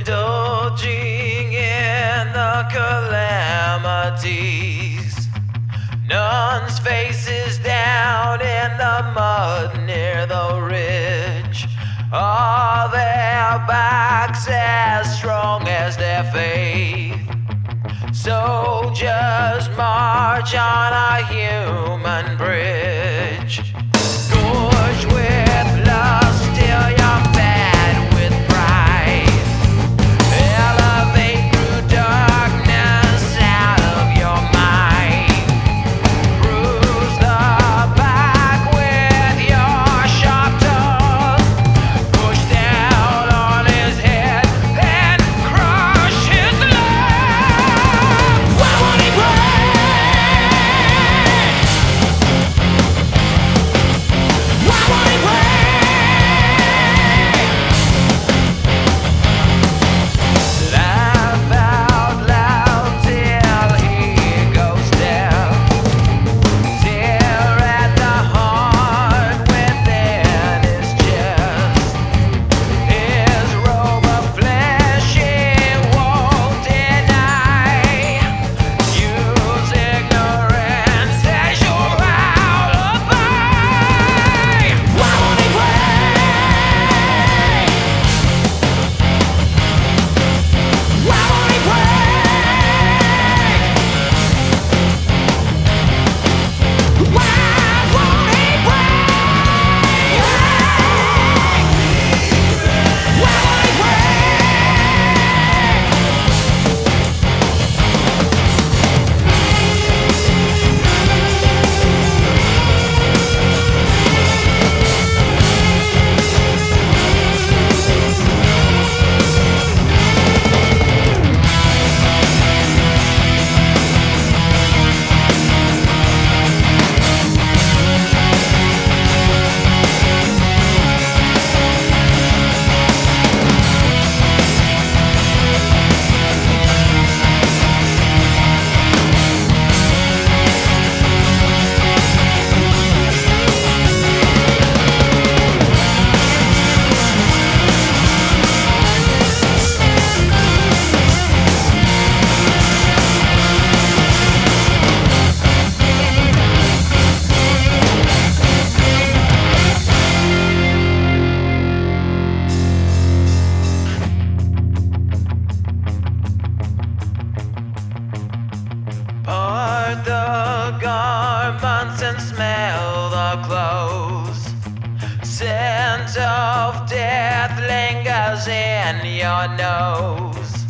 indulging in the calamities. Nuns' faces down in the mud near the ridge, all their backs as strong as their faith. Soldiers march on a human bridge, gorged with lust till you're fed with pride. Elevate through darkness out of your mind. Bruise the back with your sharp tongue. Push down on his head and crush his love. Why won't he break? Why won't he break? Laugh out loud till he goes down. Tear at the heart within his chest. His robe of flesh he won't deny. Use ignorance as your alibi. Why won't he break? Why won't he break? Why won't he break? Why won't he part the garments and smell the clothes. Scent of death lingers in your nose.